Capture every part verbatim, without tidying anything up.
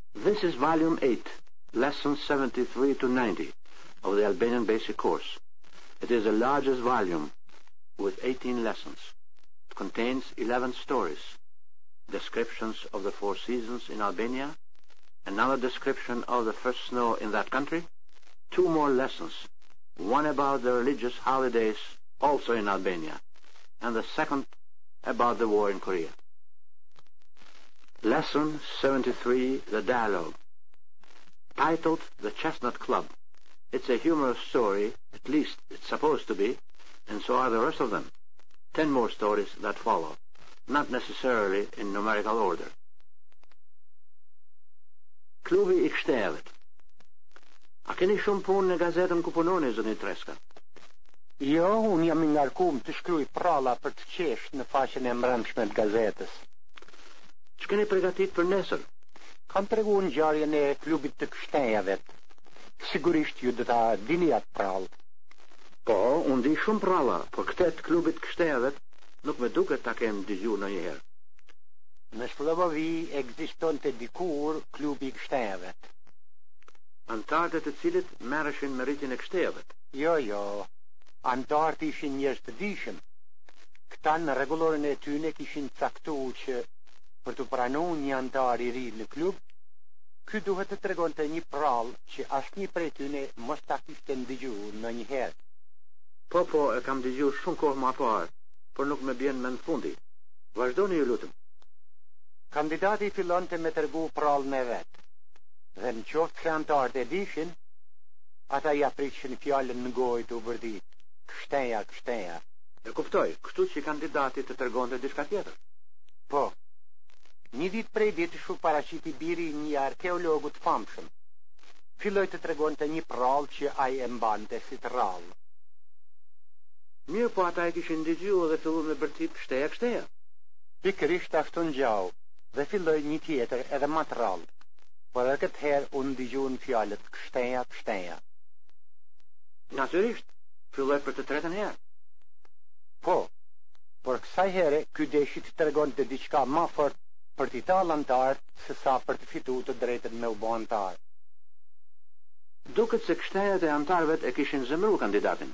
This is Volume eight, Lessons seventy-three to ninety of the Albanian Basic Course. It is the largest volume with eighteen lessons. It contains eleven stories, descriptions of the four seasons in Albania, another description of the first snow in that country, two more lessons, one about the religious holidays also in Albania, and the second about the war in Korea. Lesson seventy-three, The Dialogue. Titled The Chestnut Club. It's a humorous story, at least it's supposed to be, and so are the rest of them. Ten more stories that follow, not necessarily in numerical order. Klubi I Kështevet. A keni shumë punë në gazetën ku punoni, zëni Treska? Jo, unë jam i ngarkuar të shkruaj pralla për të qesh në faqen e mbrëmshme të gazetës. Ç'keni përgatit për nesër? Kam treguar ngjarjen e klubit të Kështejave. Sigurisht ju do ta dini atë prallë. Po, unë di shumë pralla, por këtë të klubit të Kështejave nuk më duket ta kem dëgjuar ndonjëherë. Në Shpëllëvavi ekzistonte dikur klubi i Kështejave. Antarët e të cilit merreshin me rritjen e Kështejave? Jo, jo. Antarët ishin njerëz të dijshëm. Këta në rregullorin e tyre kishin caktuar që për të pranuar një antar i ri në klub, ky duhet të tregonte një prallë që asnjë prej tyre mos ta kishte ndëgjuar ndonjëherë. Po, po, e kam dëgjuar shumë kohë më parë, por nuk më bjen mend fundi. Vazhdoni ju lutem. Kandidati fillonte me tregu prallën e vet. Dhe në qoftë se antarët e dishin, ata ja prishin fjalën në gojë të vërtit. Kështeja, kështeja. E kuptoj, kështu që kandidati të tregonte diçka tjetër. Po. Një ditë prej ditësh u paraqiti biri i një arkeologu të famshëm. Filloi të tregonte një prallë që ai e mbante si të rrallë. Mirë, po ata e kishin dëgjuar dhe filluan me bërtit kështeja, kështeja. Pikërisht ashtu ngjau dhe filloi një tjetër edhe më të rrallë. Por edhe këtë herë u ndëgjuan fjalët kështeja, kështeja. Natyrisht, filloi për të tretën herë. Po, por kësaj here ky deshi të tregonte diçka më fort për t'i talë antarët se sa për të fituar të drejtën me u bë antar. Duket se kështejat e antarëve e kishin zemruar kandidatin.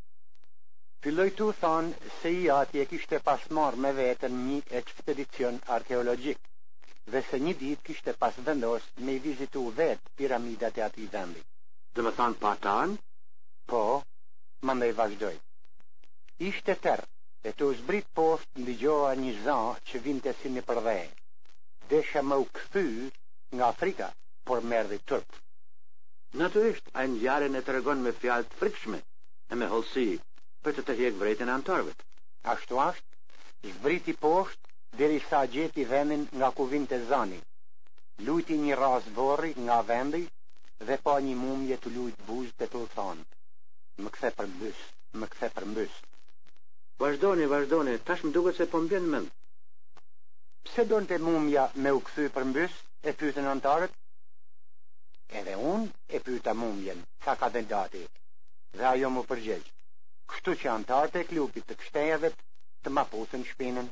Filloi tu thonë se i ati e kishte pas marrë me veten një ekspedicion arkeologjik dhe se një ditë kishte pas vendos me i vizitu vetë piramidat e atij vendi. Dhe më thanë pa tanë? Po, mandej vazhdoj. Ishte tërë, e të zbrit poshtë ndëgjoha një zan që vinte si një përdhe. Desha më u kthy nga Afrika, por merdhi turp. Natyrisht, ai ngjarjen e tregon me fjalë të frikshme e me hollësi për të tërheq vërejtjen e antarëve. Ashtu ashtë, zbriti poshtë derisa gjeti vendin nga ku vinte zani. Lujti një ras borri nga vendi dhe pa një mumje të lujt buzë të të thonë. Më kthe për mbys, më kthe për mbys. Vazhdoni, vazhdoni, tash më duket se po mbjen mend. Pse donte mumja me u kthy për mbys? E pyetën antarët. Edhe unë e pyeta mumjen, tha kandidati. Dhe ajo më përgjigj. Kështu që antarët e klubit të Kështejave të ma pusën shpinën.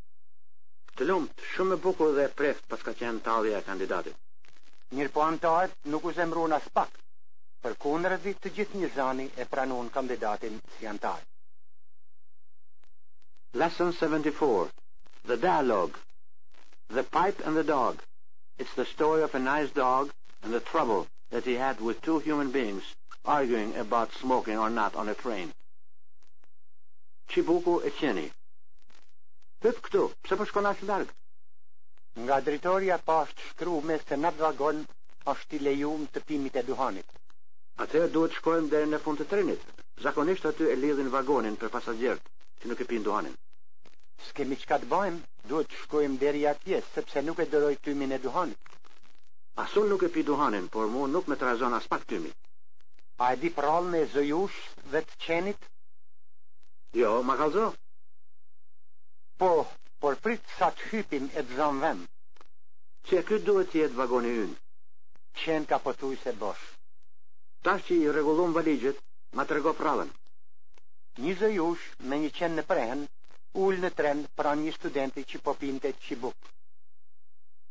Të lumt, shumë e bukur dhe e preft pas ka qenë tallja e kandidatit. Mirë po antarët nuk u zemruan as pak. Përkundërzi të gjithë një zani e pranuan kandidatin si antar. Lesson seventy-four, The Dialogue. The Pipe and the Dog. It's the story of a nice dog and the trouble that he had with two human beings arguing about smoking or not on a train. Qibuku e qeni. Pyp këtu, pse po shkon aq larg? Nga drejtoria pa është shkruar se në vagon është i lejuar të pimit e duhanit. Atëherë duhet shkojmë deri në fund të trenit. Zakonisht aty e lidhin vagonin për pasagerët që nuk e pin duhanin. S'kemi çka të bëjmë, duhet të shkojmë deri atje, sepse nuk e doroj tymin e duhanit. Asun nuk e pi duhanin, por mu nuk me trazon as pak tymi. A e di prallën e zojush dhe të qenit? Jo, ma kallzo. Po, por prit sa të hypim e të zon vend. Që ky duhet të jetë vagoni ynë. Qen ka pothuaj se bosh. Tash që i rregullon valigjet, ma trego prallën. Një zojush me një qen në prehen ul në tren pranë një studenti që po pinte qibuk.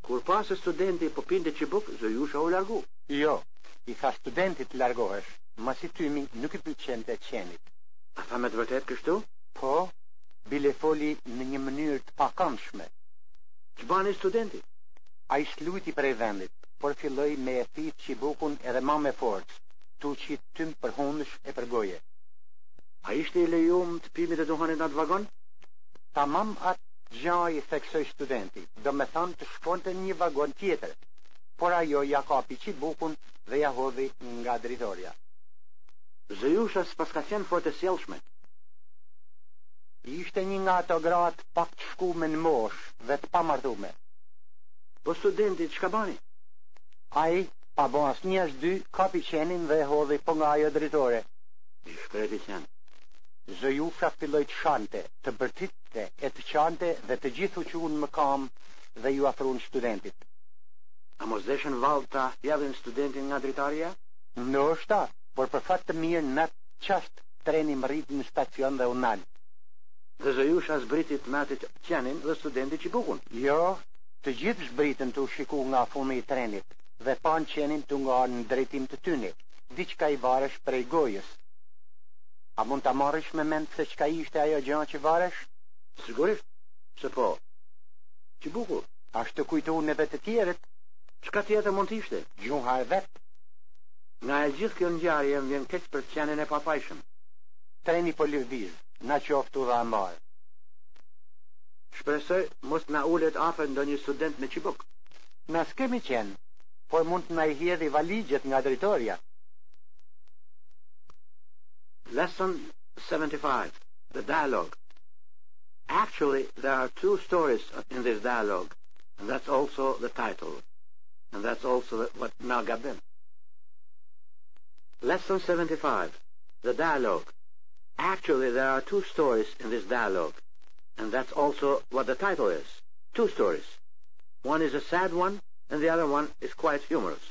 Kur pas studenti po pinte çibuk, Zojusha u largu. Jo, i tha studentit largohesh, masi tymi nuk i pëlqente qenit. A tha me të vërtet kështu? Po, bile foli në një mënyrë të pakëndshme. Ç'bani studenti? A i shluiti prej vendit, por filloi me e thith çibukun edhe ma me forcë, tu qit tym për hundësh e për goje. A ishte i lejum të pimit e duhanit në atë vagon? Tamam atë gjë i theksoi studenti, do me thanë të shkonte një vagon tjetër, por ajo ja kapi çibukun dhe ja hodhi nga dritoria. Zojusha s'pas ka qenë fort e sjellshme. Ishte një nga ato gratë pak të shkume në mosh dhe të pamartume. Po studenti çka bani? Ai, pa bo as një as dy, kapi qenin dhe e hodhi po nga ajo dritore. I shkreti qenë. Zojusha filloi të shante, të bërtitte e të qante dhe të gjithu qunë më kam dhe ju afrun studentit. A mos deshen vallë ta javin studentin nga dritaria? Ndoshta, por për fat të mirë në atë qast treni më rrit në stacion dhe unal. Dhe Zojusha zbritit me atë qenin dhe studenti çibukun. Jo, të gjithë zbritën të u shiku nga funi i trenit dhe pan qenin të nga në drejtim të tyne, diçka i varesh prej gojës. A mund ta marrësh me mend se çka ishte ajo gjë që varesh? Sigurisht, se po. Çibuku, Ashtu kujtuan edhe të tjerët, çka tjetër mund të ishte? gjuha e vet. Nga e gjithë kjo ngjarje më vjen keq për qenin e papajshëm. Treni po lëviz, na qoftu dha mbar. Shpresoj mos na ulet afër ndonjë student me çibuk. Na s'kemi qenë, por mund të na i hedhi valigjet nga dritoria. Lesson seventy-five, the dialogue. Actually, there are two stories in this dialogue, and that's also the title, and that's also what Nagabim. Lesson seventy-five, the dialogue. Actually, there are two stories in this dialogue, and that's also what the title is. Two stories. One is a sad one, and the other one is quite humorous.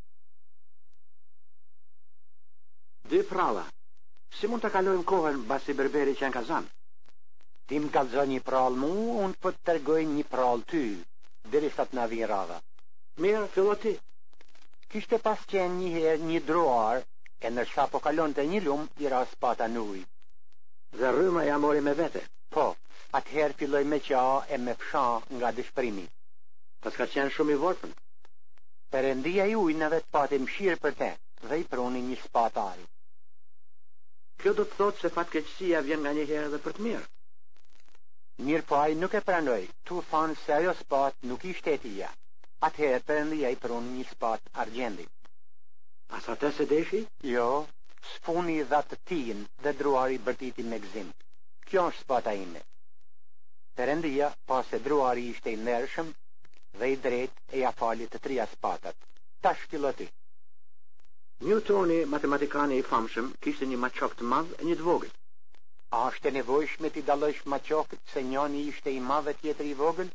Dy pralla. Si mund të kalojmë kohën basi berberi që në kazan? Ti më kallëzon një prall mu, unë po të tërgoj një prall ty, derisa të na vijë radha. Mirë, fillo ti. Kishte pas qenë një herë një droar, e ndërsa po kalonte një lum, i ra spata në ujë. Dhe rryma ja mori me vete. Po, atëherë filloi me qa e me fsha nga dëshpërimi. Pas ka qenë shumë i vorpën. Perëndia i ujnave të pati mëshirë për te, dhe i pruni një spatë ari. Kjo do të thotë se fatkeqësia vjen nga një herë edhe për të mirë. Mirë po ai nuk e pranoi, tu thanë se ajo spatë nuk ishte e tija. Atëherë perëndia i pruni një spatë argjendi. As atë se deshi? Jo, sfuni dha të tijin dhe druari bërtiti me gzim. Kjo është spata ime. Perëndia, pas se druari ishte i ndershëm dhe i drejtë, e ja fali të trija spatat. Tash fillo ti. Newtoni, matematikani i famshëm, kishte një maçok të madh e një të vogël. A është e nevojshme ti dallosh maçokët se njëri ishte i madh e tjetri i vogël?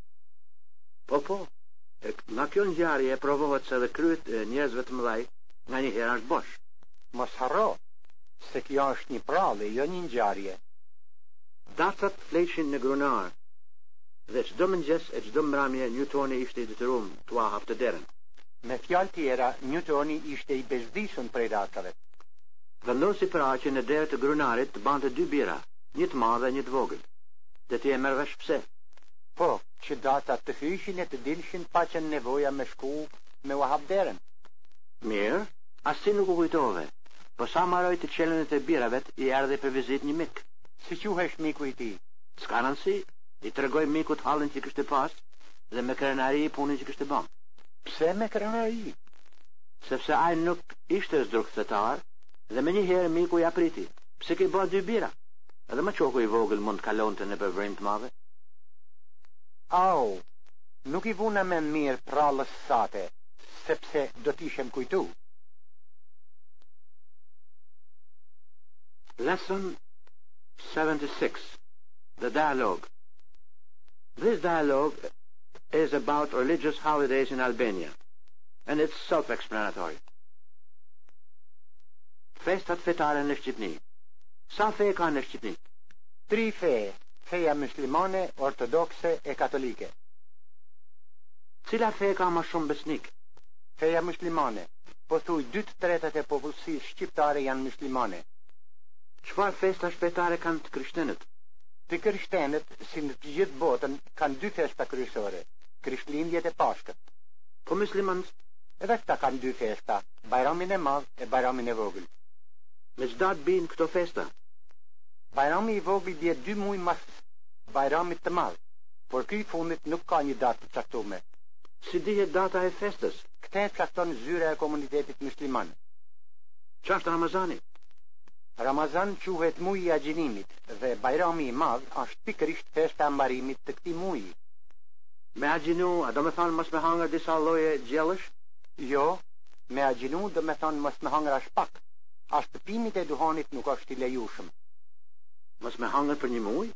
Po, po. E, nga kjo ngjarje provohet se edhe kryet e njerëzve të mëdhaj nga një herë është bosh. Mos harro, se kjo është një prallë, jo një ngjarje. Dacat fleqin në grunar, dhe çdo mëngjes e çdo mbrëmje Newtoni ishte i detyruar t'u hapte derën. Me fjalë tjera, Newtoni ishte i bezdisur prej datave. Vendosi pra që në derë të grunarit të bante dy bira, një të madhe e një të vogël. Dhe ti e merr vesh pse? Po, që datat të hyshin e të dilshin pa qenë nevoja me shku me u hap derën. Mirë, as ti nuk u kujtove, po sa marroi të qelën e birave i erdhi për vizit një mik. Si quhesh miku i tij? S'ka rëndësi, i tregoi mikut hallin që kishte pas dhe me krenari i punën që kishte bën. Pse me krenari? Sepse ai nuk ishte zdrukthetar dhe me një herë miku ja priti. Pse ke bën dy bira? Edhe më çoku i vogël mund të kalonte në përvrim të madhe. Au, nuk i vuna me mirë prallës sate, sepse do t'ishem kujtu. Lesson seventy-six, the dialogue. This dialogue is about religious holidays in Albania, and it's self-explanatory. Festat fetare në Shqipni. Sa fe ka në Shqipni? Tri fe, feja muslimane, ortodokse e katolike. Cila fe ka më shumë besnik? Feja muslimane. Po thuj dy të tretat e popullsisë shqiptare janë muslimane. Çfarë festa shpetare kanë të krishterët? Të krishterët, si në të gjithë botën, kanë dy festa kryesore, Krishtlindjet e Pashkët. Po muslimanët? Edhe këta kanë dy festa, Bajramin e Madh e Bajramin e Vogël. Me çfarë bin këto festa? Bajrami i Vogël bie dy muaj mas Bajramit të Madh, por ky i fundit nuk ka një datë të caktuar. Si dihet data e festës? Këtë e cakton zyra e komunitetit musliman. Ç'është Ramazani? Ramazan quhet muji i agjërimit dhe Bajrami i Madh është pikërisht festa e mbarimit të këtij muji. Me agjinu, a do me thonë mos me hangër disa lloje gjellësh? Jo, me agjinu do me thonë mos me hangër as pak. As pimit e duhanit nuk është i lejushëm. Mos me hangër për një muaj?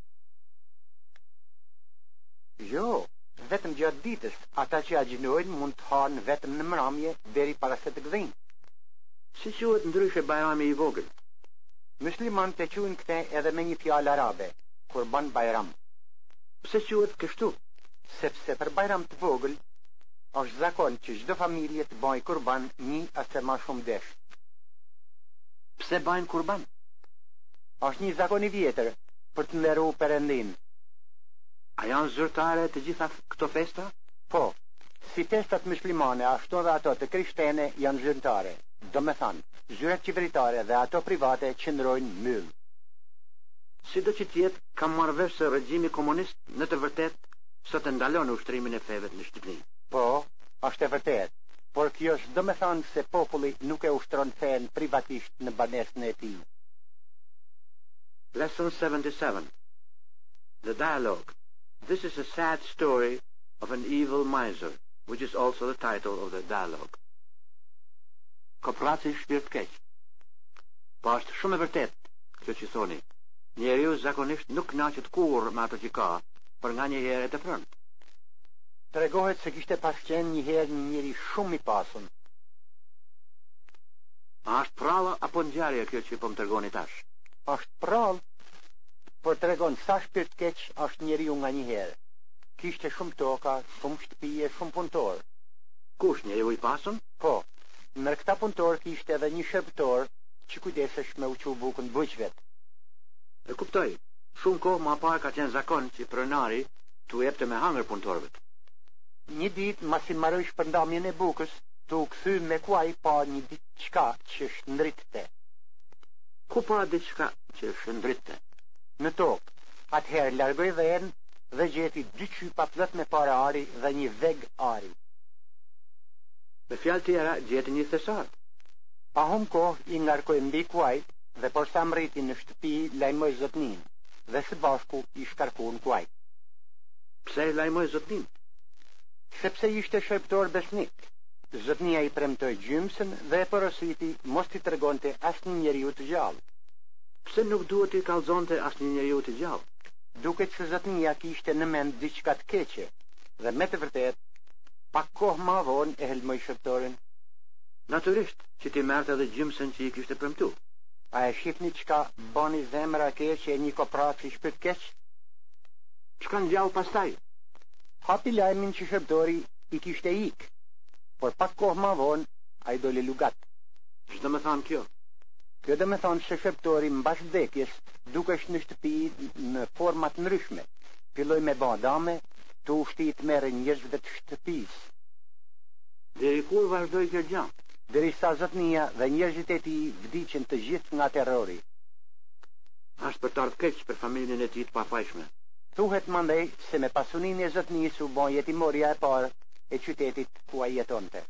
Jo, vetëm gjatë ditës, ata që agjinojnë mund të hanë vetëm në mramje deri para se të gdhin. Si quhet ndryshe Bajrami i Vogël? Muslimanët e quajnë këtë edhe me një fjalë arabe, Kurban Bajram. Pse quhet kështu? Sepse për Bajram të vogël është zakon që çdo familje të bëjë kurban një ose më shumë desh. Pse bajnë kurban? Është një zakon i vjetër për të nderuar Perëndin. A janë zyrtare të gjitha këto festa? Po, si festat muslimane, ashtu edhe ato të krishterë janë zyrtare. Do me thanë, zyrat qeveritare dhe ato private qëndrojnë myll. Sido që tjetë, kam marrë vesh se regjimi komunist në të vërtet sot e ndalon ushtrimin e feve në Shqipëri. Po, është e vërtet, por kjo është do me thanë se populli nuk e ushtron fen privatisht në banesën e tij. Lesson seventy-seven. The dialogue. This is a sad story of an evil miser, which is also the title of the dialogue. Kopraci shpirt keq. Po është shumë e vërtet, kjo që thoni. Njeriu zakonisht nuk kënaqet kurrë me ato që ka, por nga një herë e tepërën. Tregohet se kishte pas qenë një herë një njeri shumë i pasur. A është prallë apo ngjarje kjo që po më tregoni tash? Është prallë, por tregon sa shpirt keq është njeriu nga një herë. Kishte shumë toka, shumë shtëpie, shumë punëtor. Kush, njeriu i pasur? Po. Në këta punëtor kishte edhe një shërbëtor që kujdesesh me uqu bukën bujqvet. E kuptoj, shumë kohë ma parë ka qenë zakon që pronari t'u jepte me hangër punëtorëve. Një ditë, masi marrëj shpërndamjen e bukës, t'u kthy me kuaj pa një ditë qka që shndritte. Ku pa diçka që shndritte? Në tokë. Atëherë largoj dherën dhe gjeti dy qypa plot me para ari dhe një veg ari. Me fjalë tjera, gjeti një thesar. Pa hum kohë i ngarkoj mbi kuajt dhe por sa mriti në shtëpi lajmoj zotnin dhe së bashku i shkarkuan kuajt. Pse i lajmoj zotnin? Sepse ishte shërptor besnik. Zotnia i premtoi gjymsën dhe e porositi mos t'i tregonte asnjë njeriu të gjallë. Pse nuk duhet t'i kallëzonte asnjë njeriu të gjallë? Duket se zotnia kishte në mend diçka të keqe dhe me të vërtetë pak kohë ma vonë e helmoj shërptorin. Natyrisht që ti merrte edhe gjymsën që i kishte premtu. A e shihni çka bani zemra keqe e një kopraci shpirt keq? Çka ngjall pastaj? Hapi lajmin që shërptori i kishte ik, por pak kohë ma vonë ai doli lugat. Ç'do më thon kjo? Kjo do më thonë se shërptori mbas vdekjes dukesh në shtëpi në forma të ndryshme. Filloi me badame, të ushtit merë njerëzve të shtëpis. Deri kur vazhdoi kjo gjë? Derisa zotnia dhe njerëzit e tij vdiqën të gjithë nga terrori. Ashtë për të ardhur keq për familjen e tij të pafajshme. Thuhet mandej se me pasuninë e zotnisë u bën jetimorja e parë e qytetit ku ai jetonte.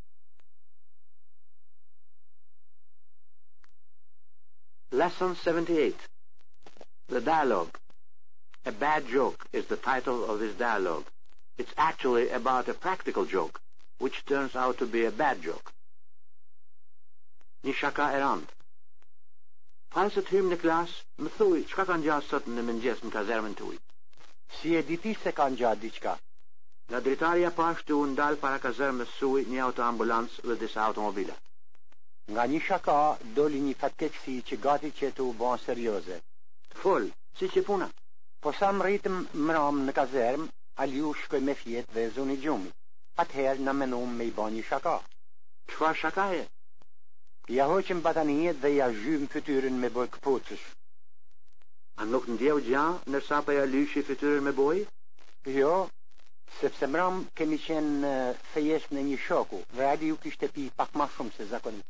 Lesson seventy-eight. The dialogue. A bad joke is the title of this dialogue. It's actually about a practical joke, which turns out to be a bad joke. Një shaka e randë. Para se të hymë në klasë, më thuj, çka kanë gjatë sot në mëngjes në kazermën tuaj? Si e di ti se kanë gjatë diçka? Nga dritarja pashtu u ndal para kazermës suaj një autoambulancë dhe disa automobila. Nga një shaka doli një fatkeqësi që gati që të u bën serioze. Fol, si që puna? Po sa më rritëm mram në kazermë, Aliu shkoj me fjet dhe zoni gjumi. atëherë në menom me I ba një shaka. Çfarë shakaje? Ja hoqëm bataniet dhe ja zhymë fytyrën me boj këpocës. A nuk ndjeu gja nërsa pa ja lyshi fytyrën me boj? Jo, sepse mram kemi qenë fejes në një shoku dhe Aliu kishte pi pak ma shumë se zakonisht.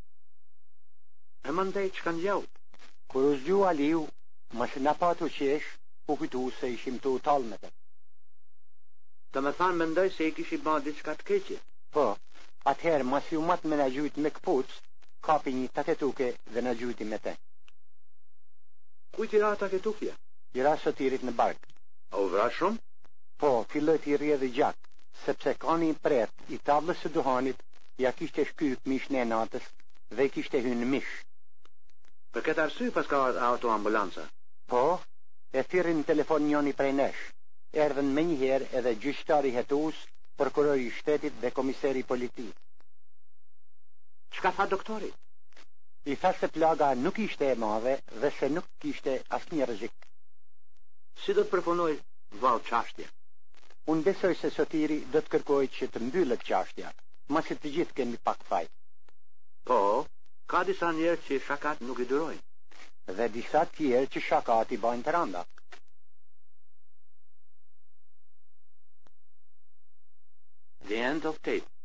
E më ndej që kanë gjau? Kur u zgju Aliu, mas na patu qesh, u kujtu se ishim të utalmete. Të me thanë mendoj se I kishi ba diçka të keqe. Po, atëherë mas ju mat me na gjujt me këpuc, kapi një taketuke dhe na gjujti me te. Kujt I ra taketukja? I ra sotirit në bark. A u vra shumë? Po, filloj t'i rjedhi gjak, sepse ka një pret I tablës së duhanit, ja kishte shkyp mish në natës dhe I kishte hynë mish. Për këtë arsye pas ka autoambulanca. Po, e thirrin telefon njoni prej nesh. Erdhen me njëherë edhe gjyqtari hetus, prokurori I shtetit dhe komisari politik. Çka tha doktori? I tha se plaga nuk ishte e madhe dhe se nuk kishte asnjë rrezik. Si do të përpunoj vallë çashtje? Unë besoj se sotiri do të kërkoj që të mbyllet çashtja, masi të gjithë kemi pak faj. Po, ka disa njerëz që shakat nuk I durojnë. Dhe disa tjerë që shakat I bajnë të randa. The end of tape.